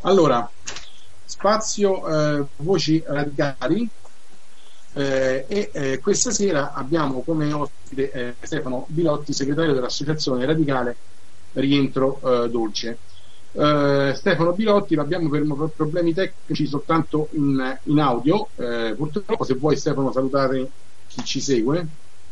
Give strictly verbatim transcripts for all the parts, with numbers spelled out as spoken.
Allora, spazio eh, voci radicali eh, e eh, questa sera abbiamo come ospite eh, Stefano Bilotti, segretario dell'Associazione Radicale Rientro eh, Dolce. Eh, Stefano Bilotti l'abbiamo per, per problemi tecnici soltanto in, in audio. Eh, purtroppo, se vuoi Stefano salutare chi ci segue.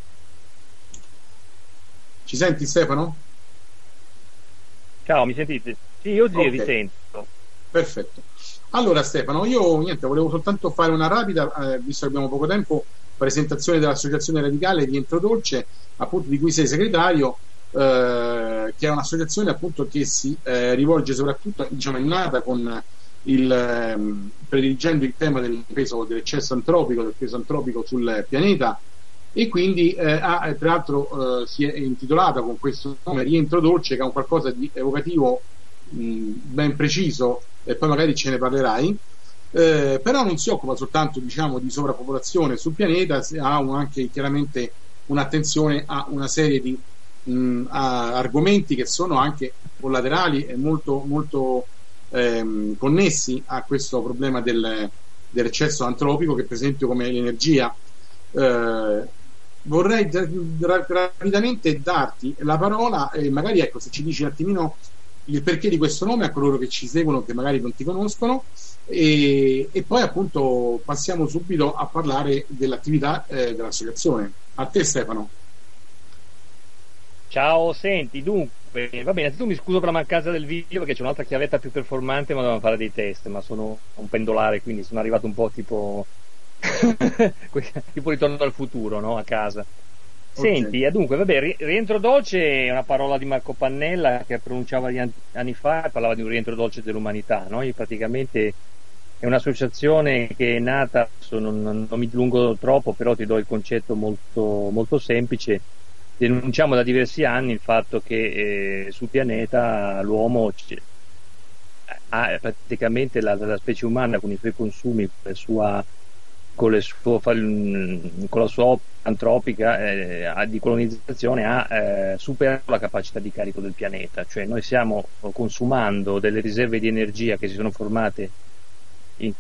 Ci senti Stefano? Ciao, mi sentite? Sì, io sì, Okay. vi sento. Perfetto. Allora Stefano, io niente, volevo soltanto fare una rapida, eh, visto che abbiamo poco tempo, presentazione dell'Associazione Radicale Rientro Dolce, appunto di cui sei segretario, eh, che è un'associazione appunto che si eh, rivolge soprattutto, diciamo, è nata con il ehm, prediligendo il tema del peso dell'eccesso antropico, del peso antropico sul pianeta, e quindi eh, ha, tra l'altro eh, si è intitolata con questo nome Rientro Dolce, che è un qualcosa di evocativo mh, ben preciso, e poi magari ce ne parlerai. Eh, però non si occupa soltanto, diciamo, di sovrappopolazione sul pianeta, ha un, anche chiaramente un'attenzione a una serie di mh, a argomenti che sono anche collaterali e molto, molto ehm, connessi a questo problema del, dell'eccesso antropico, che per esempio come l'energia. Eh, vorrei ra- rapidamente darti la parola e magari, ecco, se ci dici un attimino il perché di questo nome a coloro che ci seguono, che magari non ti conoscono, e, e poi appunto passiamo subito a parlare dell'attività eh, dell'associazione. A te Stefano. Ciao, senti, dunque, va bene, tu mi scuso per la mancanza del video perché c'è un'altra chiavetta più performante, ma dobbiamo fare dei test, ma sono un pendolare, quindi sono arrivato un po' tipo tipo ritorno al futuro, no? A casa. Ok. Senti, e dunque, vabbè, ri- rientro dolce è una parola di Marco Pannella che pronunciava gli an- anni fa e parlava di un rientro dolce dell'umanità, no? E praticamente è un'associazione che è nata, adesso non, non- non mi dilungo troppo, però ti do il concetto molto, molto semplice. Denunciamo da diversi anni il fatto che eh, sul pianeta l'uomo ci- ha praticamente la, la specie umana con i suoi consumi, con la sua, con le suo- con la sua opera antropica eh, di colonizzazione ha eh, superato la capacità di carico del pianeta, cioè noi stiamo consumando delle riserve di energia che si sono formate in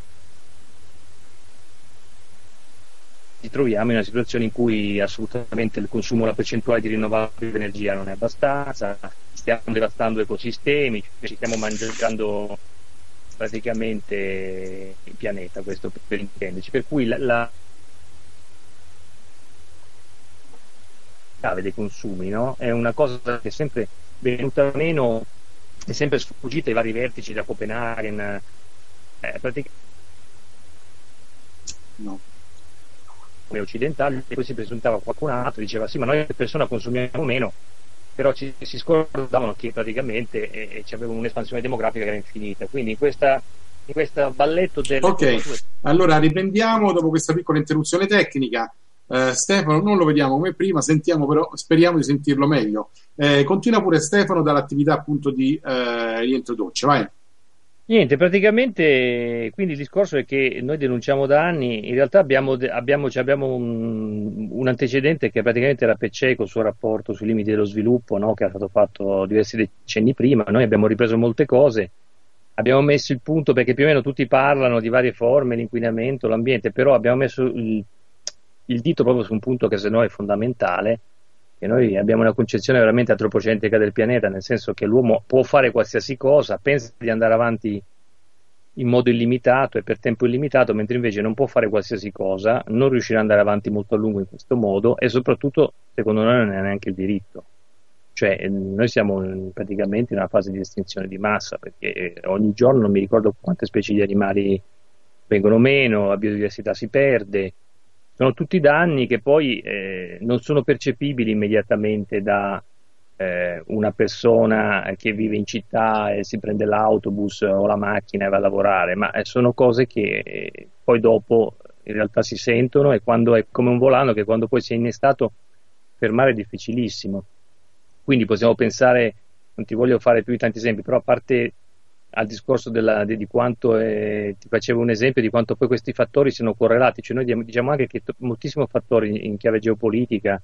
ci troviamo in una situazione in cui assolutamente il consumo, la percentuale di rinnovabile energia non è abbastanza, stiamo devastando ecosistemi, ci stiamo mangiando praticamente il pianeta, questo per intenderci, per cui la, la chiave dei consumi, no? È una cosa che è sempre venuta meno, è sempre sfuggita ai vari vertici da Copenaghen, eh, praticamente No. occidentali, e poi si presentava qualcun altro, diceva sì, ma noi persone consumiamo meno, però ci, si scordavano che praticamente eh, ci aveva un'espansione demografica che era infinita, quindi in questa in questo balletto delle Ok, formature. allora riprendiamo dopo questa piccola interruzione tecnica. Eh, Stefano non lo vediamo come prima, sentiamo però, speriamo di sentirlo meglio. Eh, continua pure Stefano dall'attività appunto di eh, Rientro Dolce, vai. Niente, praticamente quindi il discorso è che noi denunciamo da anni, in realtà abbiamo, de- abbiamo, cioè abbiamo un, un antecedente che praticamente era Peccei col suo rapporto sui limiti dello sviluppo, no? Che era stato fatto diversi decenni prima, noi abbiamo ripreso molte cose, abbiamo messo il punto perché più o meno tutti parlano di varie forme, l'inquinamento, l'ambiente, però abbiamo messo il, il dito proprio su un punto che se no è fondamentale, che noi abbiamo una concezione veramente antropocentrica del pianeta, nel senso che l'uomo può fare qualsiasi cosa, pensa di andare avanti in modo illimitato e per tempo illimitato, mentre invece non può fare qualsiasi cosa, non riuscirà ad andare avanti molto a lungo in questo modo e soprattutto, secondo noi, non è neanche il diritto. Cioè, noi siamo praticamente in una fase di estinzione di massa, perché ogni giorno non mi ricordo quante specie di animali vengono meno, la biodiversità si perde. Sono tutti danni che poi eh, non sono percepibili immediatamente da eh, una persona che vive in città e si prende l'autobus o la macchina e va a lavorare, ma eh, sono cose che eh, poi dopo in realtà si sentono, e quando è come un volano che quando poi si è innestato fermare è difficilissimo. Quindi possiamo pensare, non ti voglio fare più di tanti esempi, però a parte al discorso della, di, di quanto eh, ti facevo un esempio di quanto poi questi fattori siano correlati, cioè noi diciamo anche che moltissimi fattori in, in chiave geopolitica,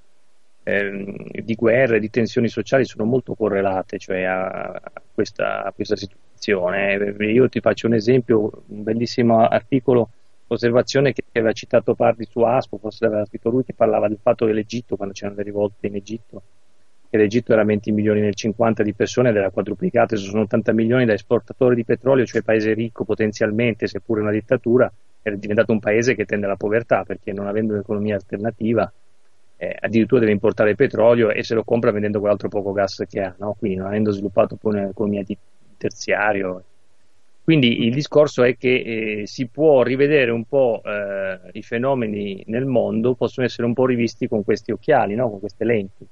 ehm, di guerre, di tensioni sociali sono molto correlate, cioè a, a, questa, a questa situazione manutenzione. Io ti faccio un esempio, un bellissimo articolo, osservazione che aveva citato Pardi su Aspo, forse l'aveva scritto lui, che parlava del fatto dell'Egitto, quando c'erano le rivolte in Egitto, che l'Egitto era venti milioni nel cinquanta di persone ed era quadruplicato, sono ottanta milioni da esportatori di petrolio, cioè paese ricco potenzialmente, seppure una dittatura, è diventato un paese che tende alla povertà, perché non avendo un'economia alternativa eh, addirittura deve importare petrolio e se lo compra vendendo quell'altro poco gas che ha, no? Quindi non avendo sviluppato poi un'economia di terziario. Quindi il discorso è che eh, si può rivedere un po' eh, i fenomeni nel mondo, possono essere un po' rivisti con questi occhiali, no? Con queste lenti.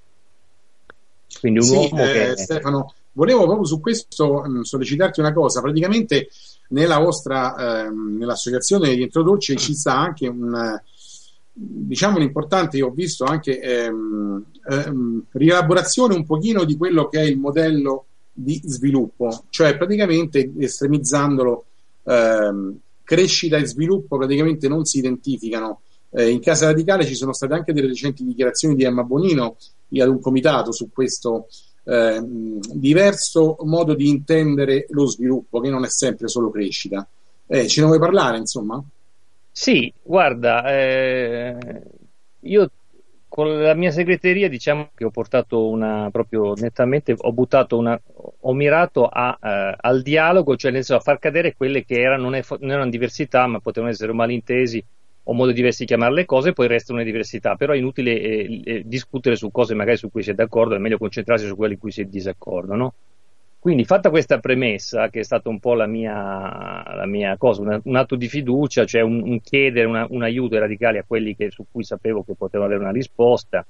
Quindi un Sì, uomo eh, che... Stefano, volevo proprio su questo mh, sollecitarti una cosa. Praticamente nella vostra, ehm, nell'associazione di Introdolce ci sta anche un, eh, diciamo, l'importante, io ho visto anche ehm, ehm, rielaborazione un pochino di quello che è il modello di sviluppo, cioè praticamente estremizzandolo, ehm, crescita e sviluppo praticamente non si identificano. Eh, in Casa Radicale ci sono state anche delle recenti dichiarazioni di Emma Bonino ad un comitato su questo eh, diverso modo di intendere lo sviluppo, che non è sempre solo crescita. Eh, ce ne vuoi parlare, insomma? Sì, guarda, eh, io con la mia segreteria diciamo che ho portato una, proprio nettamente, ho buttato una, ho mirato a, eh, al dialogo, cioè nel senso a far cadere quelle che erano, non, è, non erano diversità, ma potevano essere malintesi o modi diversi di chiamare le cose, poi restano le diversità, però è inutile eh, eh, discutere su cose magari su cui si è d'accordo, è meglio concentrarsi su quelle in cui si è in disaccordo, no? Quindi fatta questa premessa, che è stata un po' la mia, la mia cosa, una, un atto di fiducia, cioè un, un chiedere una, un aiuto ai radicali a quelli che, su cui sapevo che potevano avere una risposta.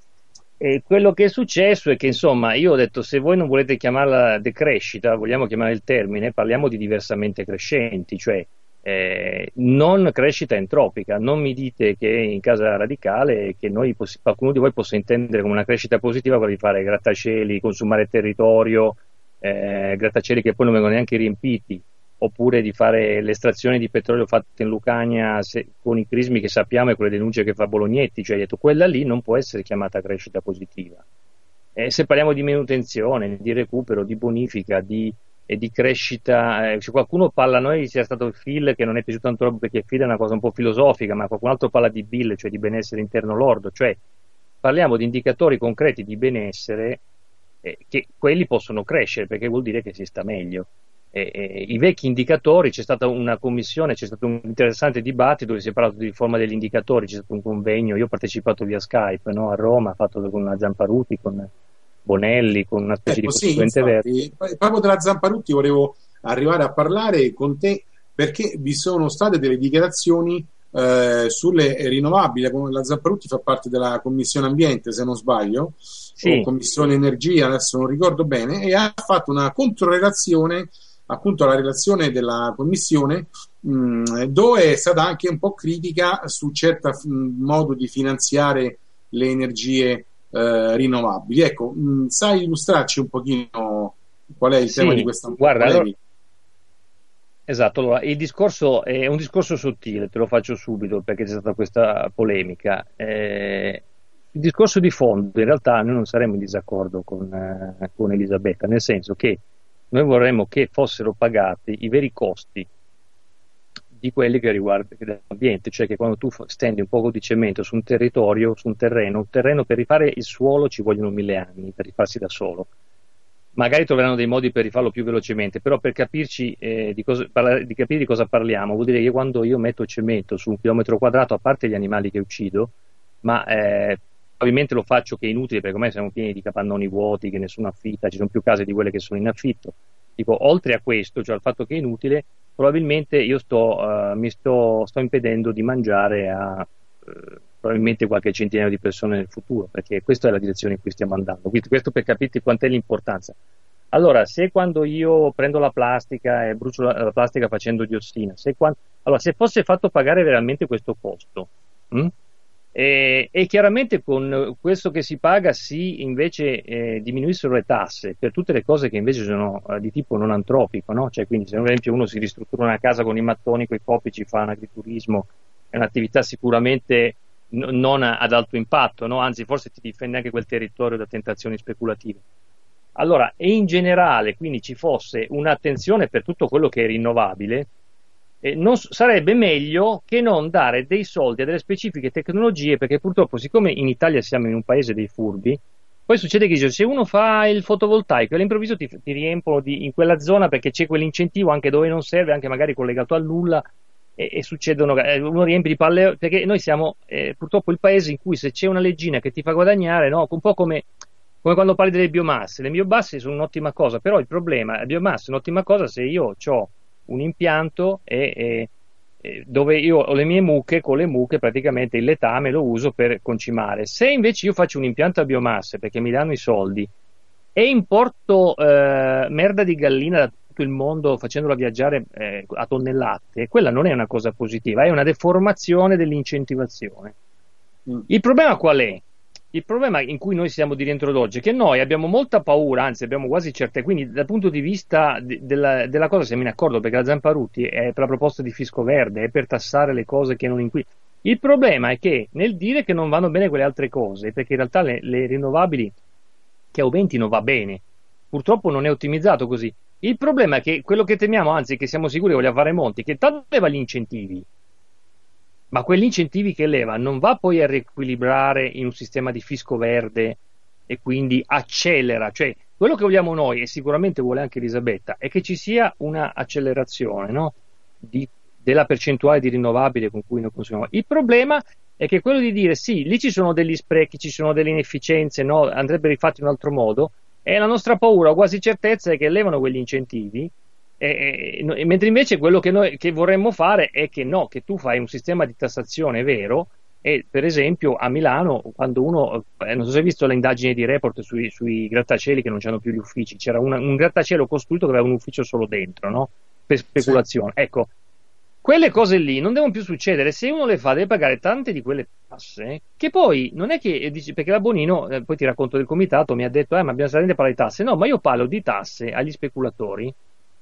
E quello che è successo è che, insomma, io ho detto, se voi non volete chiamarla decrescita, vogliamo chiamare il termine, parliamo di diversamente crescenti, cioè eh, non crescita entropica. Non mi dite che in Casa Radicale che noi poss- qualcuno di voi possa intendere come una crescita positiva quella di fare grattacieli, consumare territorio, eh, grattacieli che poi non vengono neanche riempiti, oppure di fare l'estrazione di petrolio fatta in Lucania se, con i crismi che sappiamo e con le denunce che fa Bolognetti, cioè detto, quella lì non può essere chiamata crescita positiva. Eh, se parliamo di manutenzione, di recupero, di bonifica, di, e di crescita, eh, se qualcuno parla, a noi sia stato il Phil che non è piaciuto tanto perché il Phil è una cosa un po' filosofica, ma qualcun altro parla di Bill, cioè di benessere interno lordo, cioè parliamo di indicatori concreti di benessere eh, che quelli possono crescere perché vuol dire che si sta meglio. Eh, eh, I vecchi indicatori, c'è stata una commissione, c'è stato un interessante dibattito dove si è parlato di riforma degli indicatori, c'è stato un convegno, io ho partecipato via Skype, no, a Roma, fatto con la Zamparuti, con Bonelli, con una specie Ecco, di sì, costituente verde. infatti, proprio della Zamparutti volevo arrivare a parlare con te perché vi sono state delle dichiarazioni eh, sulle rinnovabili. La Zamparutti fa parte della Commissione Ambiente, se non sbaglio, Sì. o Commissione Energia, adesso non ricordo bene, e ha fatto una controrelazione appunto alla relazione della Commissione, mh, dove è stata anche un po' critica su certo modo di finanziare le energie Eh, rinnovabili. Ecco, mh, sai illustrarci un pochino qual è il Sì, tema di questa guarda, allora, polemica? esatto, allora, il discorso è un discorso sottile, te lo faccio subito perché c'è stata questa polemica. Eh, il discorso di fondo, in realtà noi non saremmo in disaccordo con, eh, con Elisabetta, nel senso che noi vorremmo che fossero pagati i veri costi di quelli che riguardano l'ambiente, cioè che quando tu stendi un poco di cemento su un territorio, su un terreno, un terreno per rifare il suolo ci vogliono mille anni per rifarsi da solo. Magari troveranno dei modi per rifarlo più velocemente, però per capirci eh, di, cosa, parlare, di capire di cosa parliamo, vuol dire che quando io metto cemento su un chilometro quadrato, a parte gli animali che uccido, ma eh, probabilmente lo faccio che è inutile perché ormai siamo pieni di capannoni vuoti che nessuno affitta, ci sono più case di quelle che sono in affitto. Dico, oltre a questo, cioè al fatto che è inutile, probabilmente io sto, uh, mi sto, sto impedendo di mangiare a uh, probabilmente qualche centinaio di persone nel futuro, perché questa è la direzione in cui stiamo andando. Quindi questo per capirti quant'è l'importanza. Allora, se quando io prendo la plastica e brucio la, la plastica facendo diossina, se, quando, allora, se fosse fatto pagare veramente questo costo, hm? E, e chiaramente con questo che si paga si invece eh, diminuissero le tasse per tutte le cose che invece sono eh, di tipo non antropico, no? Cioè, quindi se per esempio uno si ristruttura una casa con i mattoni, con i fopici, fa un agriturismo, è un'attività sicuramente n- non ad alto impatto, no? Anzi forse ti difende anche quel territorio da tentazioni speculative. allora, e in generale, quindi ci fosse un'attenzione per tutto quello che è rinnovabile, eh, non, sarebbe meglio che non dare dei soldi a delle specifiche tecnologie, perché purtroppo, siccome in Italia siamo in un paese dei furbi, poi succede che se uno fa il fotovoltaico e all'improvviso ti, ti riempiono di, in quella zona perché c'è quell'incentivo anche dove non serve, anche magari collegato al nulla, e, e succedono, eh, uno riempie di palle, perché noi siamo eh, purtroppo il paese in cui se c'è una leggina che ti fa guadagnare, no? Un po' come, come quando parli delle biomasse, le biomasse sono un'ottima cosa, però il problema, la biomassa è un'ottima cosa se io ho un impianto e, e dove io ho le mie mucche, con le mucche praticamente il letame lo uso per concimare. Se invece io faccio un impianto a biomasse perché mi danno i soldi e importo eh, merda di gallina da tutto il mondo facendola viaggiare eh, a tonnellate, quella non è una cosa positiva, è una deformazione dell'incentivazione. Mm. Il problema qual è? Il problema in cui noi siamo di rientro d'oggi è che noi abbiamo molta paura, anzi abbiamo quasi certe, quindi dal punto di vista de, della, della cosa siamo in accordo, perché la Zamparutti è per la proposta di fisco verde, è per tassare le cose che non inquinano. Il problema è che nel dire che non vanno bene quelle altre cose, perché in realtà le, le rinnovabili che aumentino va bene, purtroppo non è ottimizzato così. Il problema è che quello che temiamo, anzi che siamo sicuri che voglia fare Monti, che tanto leva gli incentivi, ma quegli incentivi che leva non va poi a riequilibrare in un sistema di fisco verde e quindi accelera, cioè quello che vogliamo noi e sicuramente vuole anche Elisabetta è che ci sia una accelerazione, no? di, della percentuale di rinnovabile con cui noi consumiamo. Il problema è che quello di dire sì, lì ci sono degli sprechi, ci sono delle inefficienze, no? Andrebbe rifatti in un altro modo, e la nostra paura o quasi certezza è che levano quegli incentivi. E, e, mentre invece quello che noi che vorremmo fare è che no, che tu fai un sistema di tassazione vero, e per esempio a Milano quando uno, eh, non so se hai visto le indagini di Report sui, sui grattacieli che non c'hanno più gli uffici, c'era una, un grattacielo costruito che aveva un ufficio solo dentro, no? Per speculazione, sì. Ecco, quelle cose lì non devono più succedere. Se uno le fa deve pagare tante di quelle tasse, che poi non è che dici, perché la Bonino, eh, poi ti racconto del comitato, mi ha detto eh ma bisogna solamente parlare di tasse. No, ma io parlo di tasse agli speculatori,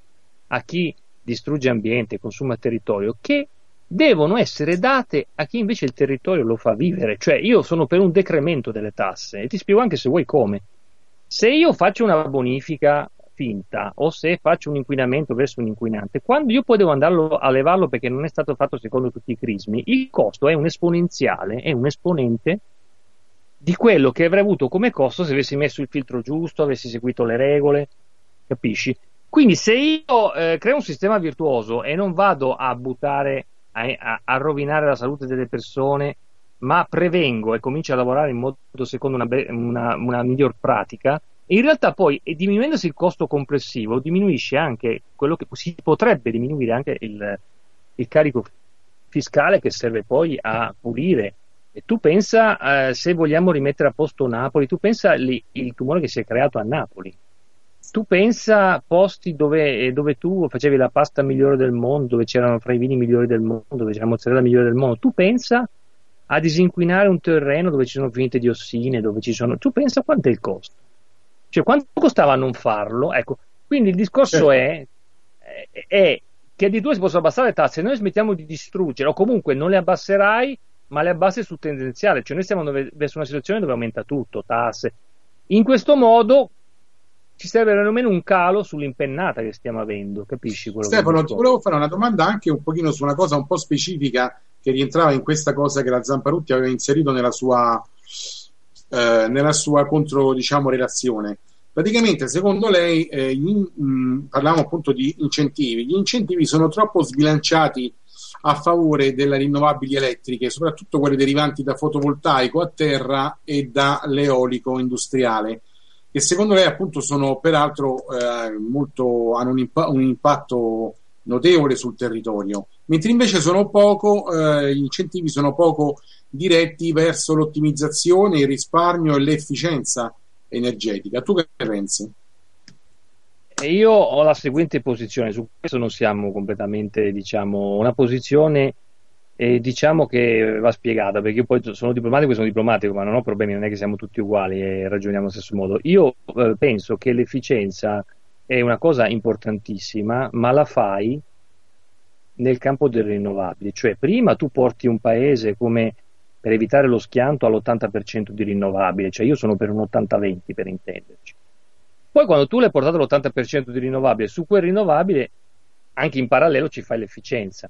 a chi distrugge ambiente, consuma territorio, che devono essere date a chi invece il territorio lo fa vivere. Cioè io sono per un decremento delle tasse e ti spiego anche se vuoi come. Se io faccio una bonifica finta o se faccio un inquinamento verso un inquinante, quando io poi devo andarlo a levarlo perché non è stato fatto secondo tutti i crismi, il costo è un esponenziale, è un esponente di quello che avrei avuto come costo se avessi messo il filtro giusto, avessi seguito le regole, capisci? Quindi se io eh, creo un sistema virtuoso e non vado a buttare, a, a, a rovinare la salute delle persone, ma prevengo e comincio a lavorare in modo secondo una, una, una miglior pratica, in realtà poi diminuendosi il costo complessivo diminuisce anche quello che si potrebbe diminuire anche il, il carico fiscale che serve poi a pulire. E tu pensa, eh, se vogliamo rimettere a posto Napoli, tu pensa lì, il tumore che si è creato a Napoli. Tu pensa posti dove, dove tu facevi la pasta migliore del mondo, dove c'erano fra i vini migliori del mondo, dove c'era la mozzarella migliore del mondo. Tu pensa a disinquinare un terreno dove ci sono finite diossine, dove ci sono. Tu pensa quanto è il costo? Cioè quanto costava non farlo? Ecco, quindi il discorso è, è, è che addirittura si possono abbassare le tasse, noi smettiamo di distruggere, o comunque non le abbasserai, ma le abbassi sul tendenziale. Cioè noi stiamo verso una situazione dove aumenta tutto, tasse. In questo modo ci serve almeno un calo sull'impennata che stiamo avendo, capisci quello Stefano, che ti volevo fare una domanda anche un pochino su una cosa un po' specifica che rientrava in questa cosa che la Zamparutti aveva inserito nella sua eh, nella sua contro, diciamo, relazione. Praticamente, secondo lei, eh, gli, mh, parliamo appunto di incentivi, gli incentivi sono troppo sbilanciati a favore delle rinnovabili elettriche, soprattutto quelle derivanti da fotovoltaico a terra e dall'eolico industriale, che secondo lei appunto sono peraltro eh, molto, hanno un, imp- un impatto notevole sul territorio, mentre invece sono poco, eh, gli incentivi sono poco diretti verso l'ottimizzazione, il risparmio e l'efficienza energetica. Tu che pensi? Io ho la seguente posizione, su questo non siamo completamente, diciamo, una posizione eh, diciamo che va spiegata, perché io poi sono diplomatico e sono diplomatico, ma non ho problemi, non è che siamo tutti uguali e ragioniamo allo stesso modo. Io eh, penso che l'efficienza è una cosa importantissima, ma la fai nel campo delle rinnovabili, cioè prima tu porti un paese come per evitare lo schianto all'ottanta per cento di rinnovabile, cioè io sono per un ottanta venti per intenderci. Poi quando tu l'hai portato all'ottanta per cento di rinnovabile, su quel rinnovabile anche in parallelo ci fai l'efficienza.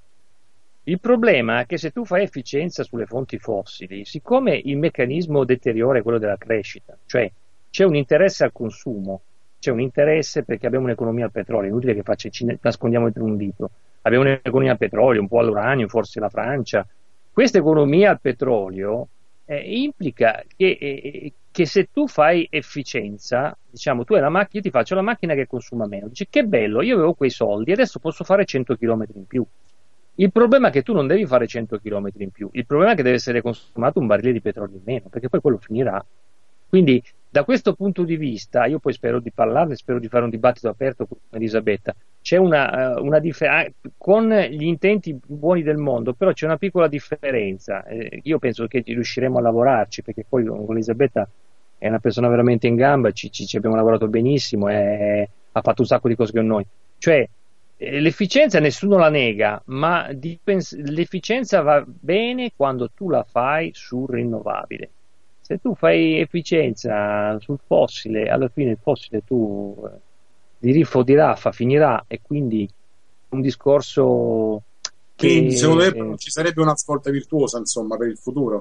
Il problema è che se tu fai efficienza sulle fonti fossili, siccome il meccanismo deteriore quello della crescita, cioè c'è un interesse al consumo, c'è un interesse perché abbiamo un'economia al petrolio, è inutile che faccia, ci nascondiamo dietro un dito, abbiamo un'economia al petrolio, un po' all'uranio, forse la Francia. Questa economia al petrolio eh, implica che, eh, che se tu fai efficienza, diciamo tu hai la macchina, io ti faccio la macchina che consuma meno, dici che bello, io avevo quei soldi, adesso posso fare cento chilometri in più. Il problema è che tu non devi fare cento chilometri in più, il problema è che deve essere consumato un barile di petrolio in meno, perché poi quello finirà. Quindi da questo punto di vista, io poi spero di parlarne, spero di fare un dibattito aperto con Elisabetta, c'è una, una differenza, con gli intenti più buoni del mondo, però c'è una piccola differenza, eh, io penso che riusciremo a lavorarci, perché poi con Elisabetta è una persona veramente in gamba, ci, ci, ci abbiamo lavorato benissimo, e ha fatto un sacco di cose con noi, cioè l'efficienza nessuno la nega, ma l'efficienza va bene quando tu la fai sul rinnovabile. Se tu fai efficienza sul fossile, alla fine il fossile tu eh, di riffo di raffa finirà, e quindi un discorso che... Quindi secondo me non ci sarebbe una svolta virtuosa, insomma, per il futuro.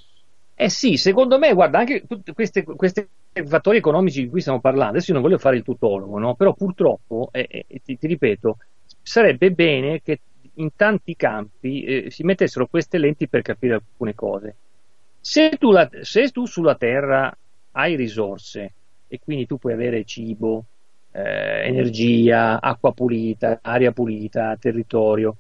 Eh sì, secondo me, guarda, anche tutti questi fattori economici di cui stiamo parlando, adesso io non voglio fare il tutologo, no? Però purtroppo, eh, eh, ti, ti ripeto, sarebbe bene che in tanti campi eh, si mettessero queste lenti per capire alcune cose. Se tu, la, se tu sulla Terra hai risorse, e quindi tu puoi avere cibo, eh, energia, acqua pulita, aria pulita, territorio,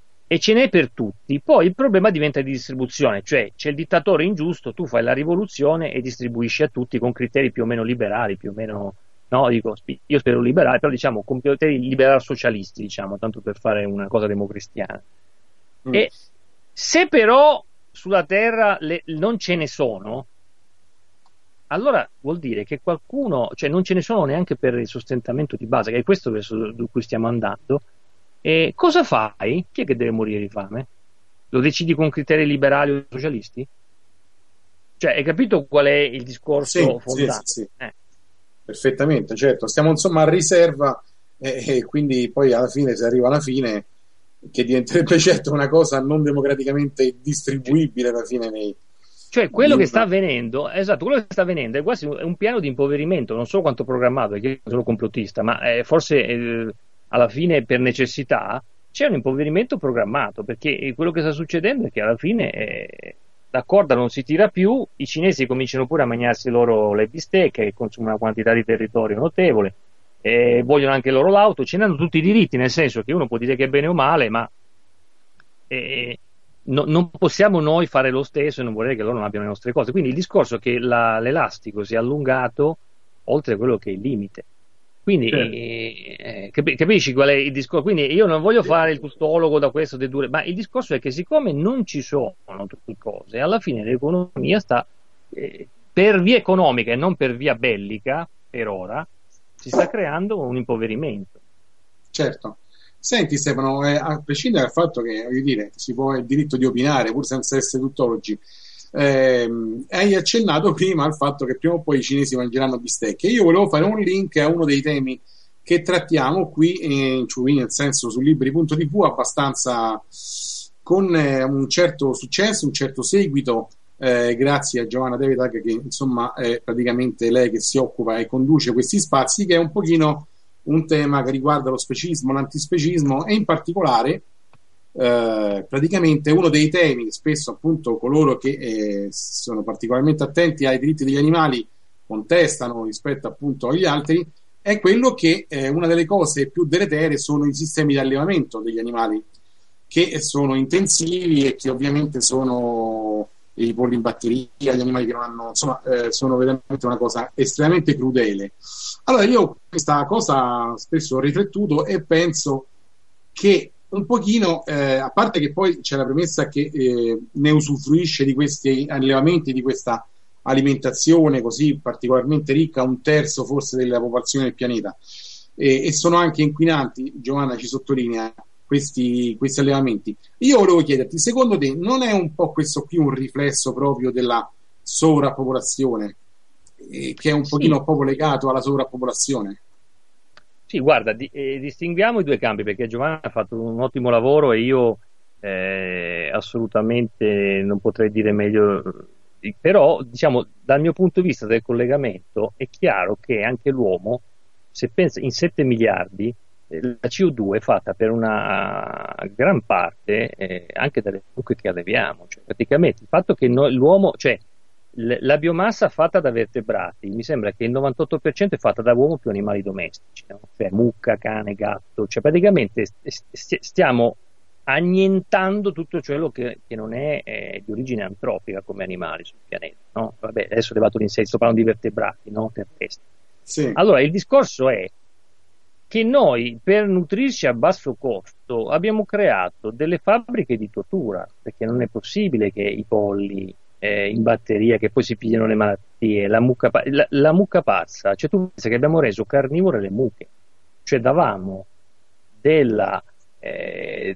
e ce n'è per tutti, poi il problema diventa di distribuzione, cioè c'è il dittatore ingiusto, tu fai la rivoluzione e distribuisci a tutti con criteri più o meno liberali, più o meno, no, dico, io spero liberali, però diciamo con criteri liberal socialisti, diciamo, tanto per fare una cosa democristiana. Mm. E se però sulla Terra le, non ce ne sono, allora vuol dire che qualcuno, cioè non ce ne sono neanche per il sostentamento di base, che è questo verso cui stiamo andando. E cosa fai? Chi è che deve morire di fame? Lo decidi con criteri liberali o socialisti? Cioè, hai capito qual è il discorso sì, fondato? Sì, sì, sì. Eh. Perfettamente, certo. Stiamo insomma a riserva e, e quindi poi alla fine, se arriva alla fine, che diventerebbe certo una cosa non democraticamente distribuibile alla fine nei... Cioè, quello che sta avvenendo, esatto, quello che sta avvenendo è quasi un piano di impoverimento, non so quanto programmato, perché io sono complottista, ma eh, forse... Eh, alla fine per necessità c'è un impoverimento programmato, perché quello che sta succedendo è che alla fine eh, la corda non si tira più, i cinesi cominciano pure a mangiarsi loro le bistecche, che consumano una quantità di territorio notevole, eh, vogliono anche loro l'auto, ce ne hanno tutti i diritti, nel senso che uno può dire che è bene o male, ma eh, no, non possiamo noi fare lo stesso e non vorrei che loro non abbiano le nostre cose. Quindi il discorso è che la, l'elastico si è allungato oltre quello che è il limite. Quindi eh, capisci qual è il discorso? Quindi io non voglio fare il tutologo da questo, de due, ma il discorso è che siccome non ci sono tutte cose, alla fine l'economia sta eh, per via economica e non per via bellica, per ora, si sta creando un impoverimento. Certo. Senti Stefano, eh, a prescindere dal fatto che, voglio dire, si può il diritto di opinare pur senza essere tuttologi, Eh, hai accennato prima al fatto che prima o poi i cinesi mangeranno bistecche. Io volevo fare un link a uno dei temi che trattiamo qui in Ciuvini, nel senso su libri punto tivù, abbastanza con eh, un certo successo, un certo seguito, eh, grazie a Giovanna Devetag, che insomma è praticamente lei che si occupa e conduce questi spazi, che è un pochino un tema che riguarda lo specismo, l'antispecismo e in particolare Uh, praticamente uno dei temi, spesso appunto coloro che eh, sono particolarmente attenti ai diritti degli animali contestano rispetto appunto agli altri, è quello che eh, una delle cose più deleterie sono i sistemi di allevamento degli animali, che sono intensivi e che ovviamente sono i polli in batteria, gli animali che non hanno, insomma, eh, sono veramente una cosa estremamente crudele. Allora io questa cosa spesso ho riflettuto e penso che un pochino, eh, a parte che poi c'è la premessa che eh, ne usufruisce di questi allevamenti, di questa alimentazione così particolarmente ricca, un terzo forse della popolazione del pianeta, e, e sono anche inquinanti, Giovanna ci sottolinea questi, questi allevamenti. Io volevo chiederti, secondo te non è un po' questo qui un riflesso proprio della sovrappopolazione? eh, che è un Sì, pochino proprio legato alla sovrappopolazione. sì, guarda, di- eh, distinguiamo i due campi perché Giovanna ha fatto un ottimo lavoro e io eh, assolutamente non potrei dire meglio. eh, Però, diciamo, dal mio punto di vista del collegamento, è chiaro che anche l'uomo, se pensa in sette miliardi, eh, la C O due è fatta per una gran parte eh, anche dalle mucche che alleviamo. Cioè, praticamente il fatto che noi, l'uomo, cioè l- la biomassa fatta da vertebrati, mi sembra che il novantotto per cento è fatta da uomo più animali domestici, no? Cioè mucca, cane, gatto, cioè praticamente st- st- stiamo annientando tutto quello che, che non è eh, di origine antropica come animali sul pianeta, no? Vabbè, adesso è levato l'insetto, sto parlando di vertebrati, no? Terrestri. Sì. Allora, il discorso è che noi per nutrirci a basso costo abbiamo creato delle fabbriche di tortura, perché non è possibile che i polli eh, in batteria che poi si pigliano le malattie, la mucca, pa- la, la mucca pazza, cioè tu pensi che abbiamo reso carnivore le mucche, cioè davamo della, eh,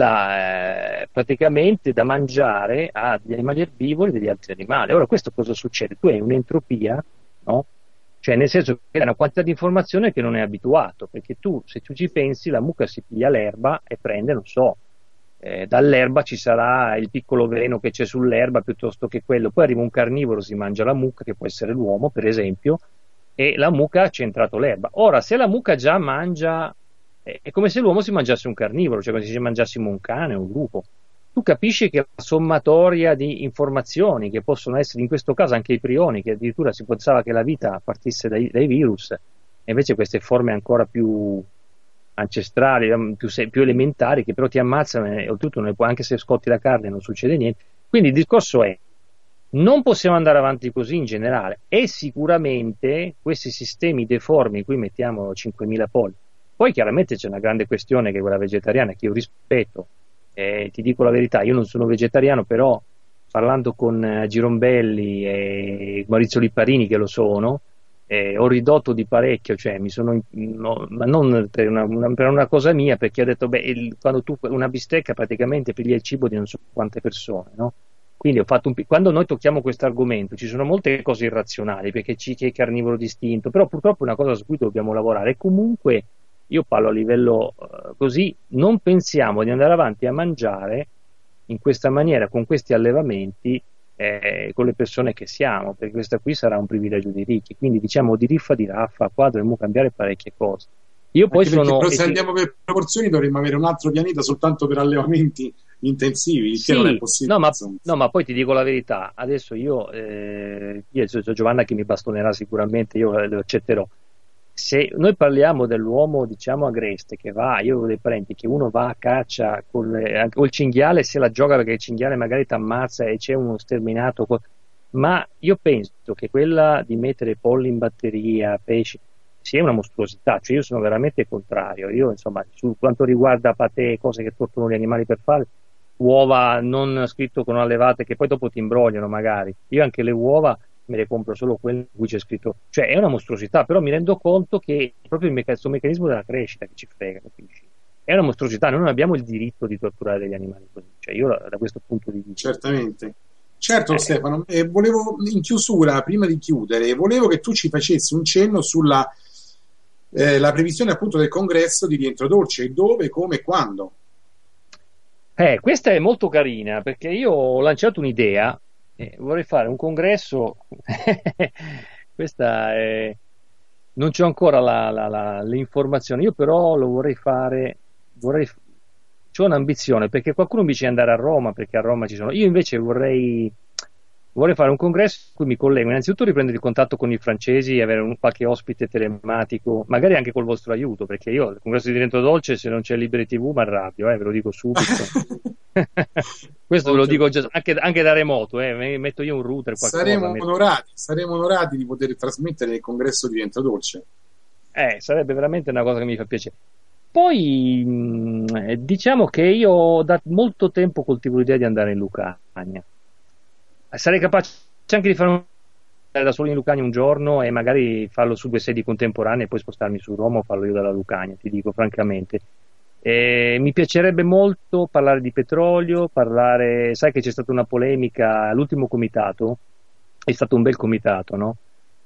della eh, praticamente da mangiare agli animali erbivori degli altri animali. Ora questo cosa succede? Tu hai un'entropia, no? Cioè, nel senso che è una quantità di informazione che non è abituato, perché tu, se tu ci pensi, la mucca si piglia l'erba e prende, non so, eh, dall'erba ci sarà il piccolo veleno che c'è sull'erba piuttosto che quello. Poi arriva un carnivoro, si mangia la mucca, che può essere l'uomo, per esempio, e la mucca ha centrato l'erba. Ora, se la mucca già mangia, eh, è come se l'uomo si mangiasse un carnivoro, cioè come se ci mangiassimo un cane o un lupo. Tu capisci che la sommatoria di informazioni che possono essere, in questo caso anche i prioni, che addirittura si pensava che la vita partisse dai, dai virus, e invece queste forme ancora più ancestrali, più, più elementari, che però ti ammazzano e oltretutto non le puoi, anche se scotti la carne non succede niente. Quindi il discorso è, non possiamo andare avanti così in generale e sicuramente questi sistemi deformi in cui mettiamo cinquemila polli. Poi chiaramente c'è una grande questione che è quella vegetariana che io rispetto, eh, ti dico la verità, io non sono vegetariano, però parlando con eh, Girombelli e Maurizio Lipparini che lo sono, eh, ho ridotto di parecchio, cioè mi sono, no, ma non per una, una, per una cosa mia, perché ho detto, beh, il, quando tu una bistecca praticamente piglia il cibo di non so quante persone, no? Quindi ho fatto un, quando noi tocchiamo questo argomento ci sono molte cose irrazionali, perché c'è chi è carnivoro distinto, però purtroppo è una cosa su cui dobbiamo lavorare. E comunque io parlo a livello eh, così, non pensiamo di andare avanti a mangiare in questa maniera, con questi allevamenti, eh, con le persone che siamo, perché questa qui sarà un privilegio di ricchi. Quindi diciamo di riffa di raffa, qua dovremmo cambiare parecchie cose. Io poi Anche perché sono... però E se ti, andiamo per proporzioni dovremmo avere un altro pianeta soltanto per allevamenti intensivi, il che non è Sì, no possibile, ma, insomma. no, ma poi ti dico la verità, adesso io, eh, io so Giovanna che mi bastonerà sicuramente, io lo accetterò. Se noi parliamo dell'uomo, diciamo, agreste, che va, io ho dei parenti, che uno va a caccia con le- anche- o il cinghiale se la gioca perché il cinghiale magari ti ammazza e c'è uno sterminato, co- ma io penso che quella di mettere polli in batteria, pesci, sia una mostruosità, cioè io sono veramente contrario. Io, insomma, su quanto riguarda patè, cose che torturano gli animali per fare, uova non scritto con allevate che poi dopo ti imbrogliano magari. Io anche le uova me le compro solo quelle in cui c'è scritto, cioè è una mostruosità, però mi rendo conto che è proprio il meca- questo meccanismo della crescita che ci frega, capisci? È una mostruosità, noi non abbiamo il diritto di torturare degli animali così, cioè io da questo punto di vista. Certamente. Certo, Eh, Stefano, eh, volevo in chiusura, prima di chiudere, volevo che tu ci facessi un cenno sulla eh, la previsione appunto del congresso di Rientro Dolce, dove, come e quando. Eh, questa è molto carina perché io ho lanciato un'idea, eh, vorrei fare un congresso, questa è, non c'ho ancora la, la, la, le informazioni, io però lo vorrei fare, vorrei, c'ho un'ambizione perché qualcuno mi dice di andare a Roma perché a Roma ci sono, io invece vorrei, vorrei fare un congresso in cui mi collego, innanzitutto riprendere il contatto con i francesi e avere un, qualche ospite telematico, magari anche col vostro aiuto, perché io al congresso di Rientro Dolce se non c'è Liberi T V mi arrabbio, eh, ve lo dico subito. Questo ve lo Ok, dico già, anche, anche da remoto, eh, metto io un router, qualcosa. saremo Metto... onorati, saremo onorati di poter trasmettere il congresso di Rientro Dolce. Eh, sarebbe veramente una cosa che mi fa piacere. Poi mh, eh, diciamo che io da molto tempo coltivo l'idea di andare in Lucania. Sarei capace anche di fare un da solo in Lucania un giorno e magari farlo su due sedi contemporanee e poi spostarmi su Roma o farlo io dalla Lucania, ti dico francamente. Eh, mi piacerebbe molto parlare di petrolio, parlare, sai che c'è stata una polemica all'ultimo comitato, è stato un bel comitato, no?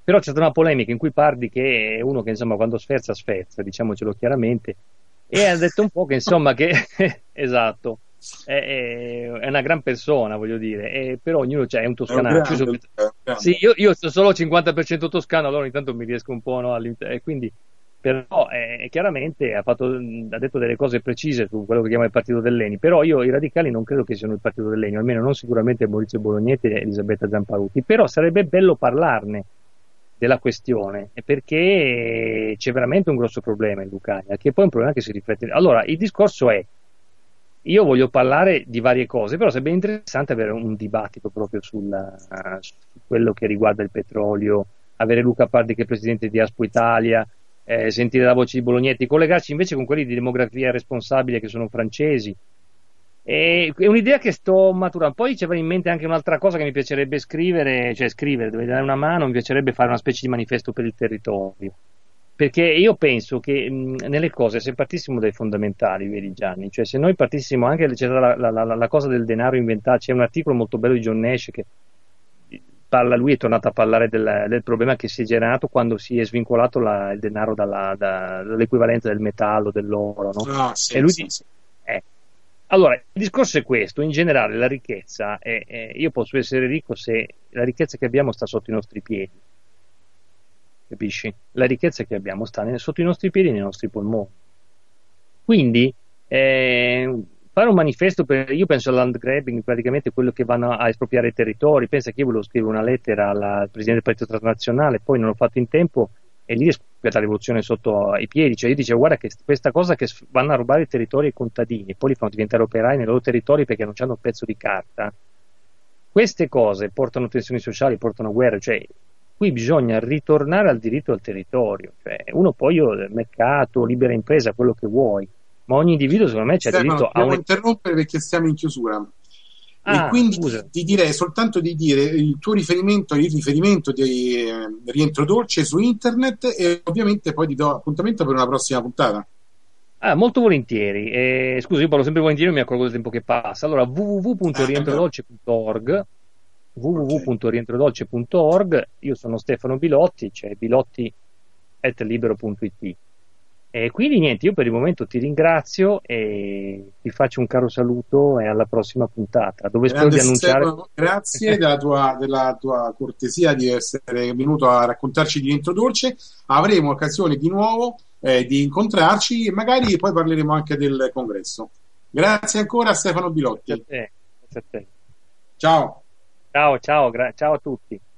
però c'è stata una polemica in cui Pardi, che è uno che insomma quando sferza sferza, diciamocelo chiaramente, e ha detto un po' che insomma che esatto, è, è- è una gran persona, voglio dire, e, però ognuno c'è, è un È un toscanaccio. Io grande, sono- Luca, è un sì, grande. io, io sono solo cinquanta per cento toscano, allora ogni tanto mi riesco un po', no, all'inter- e quindi però eh, chiaramente ha, fatto, ha detto delle cose precise su quello che chiama il partito dell'Eni, però io i radicali non credo che siano il partito dell'Eni, almeno non sicuramente Maurizio Bolognetti e Elisabetta Zamparuti, però sarebbe bello parlarne della questione, perché c'è veramente un grosso problema in Lucania, che poi è un problema che si riflette. Allora, il discorso è, io voglio parlare di varie cose, però sarebbe interessante avere un dibattito proprio sulla- su quello che riguarda il petrolio, avere Luca Pardi che è presidente di Aspo Italia, eh, sentire la voce di Bolognetti, collegarci invece con quelli di Demografia Responsabile che sono francesi. E- è un'idea che sto maturando. Poi c'era in mente anche un'altra cosa che mi piacerebbe scrivere, cioè scrivere, dove dare una mano, mi piacerebbe fare una specie di manifesto per il territorio. Perché io penso che mh, nelle cose, se partissimo dai fondamentali, vedi Gianni, cioè se noi partissimo anche, c'era la, la- la- la cosa del denaro inventato, c'è un articolo molto bello di John Nash che parla, lui è tornato a parlare del, del problema che si è generato quando si è svincolato la- il denaro dalla, da- dall'equivalenza del metallo, dell'oro, no? Ah, E sì, lui sì, di- sì. eh, allora, il discorso è questo, in generale la ricchezza, è, è- io posso essere ricco se la ricchezza che abbiamo sta sotto i nostri piedi, capisci? La ricchezza che abbiamo sta ne- sotto i nostri piedi e nei nostri polmoni. Quindi, eh, fare un manifesto per, io penso al land grabbing, praticamente quello che vanno a espropriare i territori. Pensa che io volevo scrivere una lettera alla- al presidente del Partito Transnazionale, poi non l'ho fatto in tempo e lì è scoppiata la rivoluzione sotto i piedi. Cioè io dicevo, guarda che questa cosa che s- vanno a rubare i territori ai contadini e poi li fanno diventare operai nei loro territori perché non hanno un pezzo di carta. Queste cose portano tensioni sociali, portano guerre, cioè qui bisogna ritornare al diritto al territorio, cioè uno poi io, mercato, libera impresa, quello che vuoi, ma ogni individuo secondo me c'ha Stefano, diritto ti a devo un... interrompere perché siamo in chiusura. E Ah, quindi scusa. ti, ti direi soltanto di dire il tuo riferimento, il riferimento di eh, Rientro Dolce su internet e ovviamente poi ti do appuntamento per una prossima puntata. Ah, molto volentieri. Eh, scusa, io parlo sempre volentieri, non mi accorgo del tempo che passa. Allora, w w w punto Eh, beh, rientrodolce punto org, ok. w w w punto rientrodolce punto org, io sono Stefano Bilotti, cioè bilotti at libero punto it. E quindi niente, io per il momento ti ringrazio e ti faccio un caro saluto e alla prossima puntata, dove spero Grande di annunciare. Stefano, grazie della tua, della tua cortesia di essere venuto a raccontarci di Rientro Dolce. Avremo occasione di nuovo eh, di incontrarci e magari poi parleremo anche del congresso. Grazie ancora a Stefano Grazie a Bilotti. te, grazie a te. Ciao. Ciao, ciao, gra- ciao a tutti.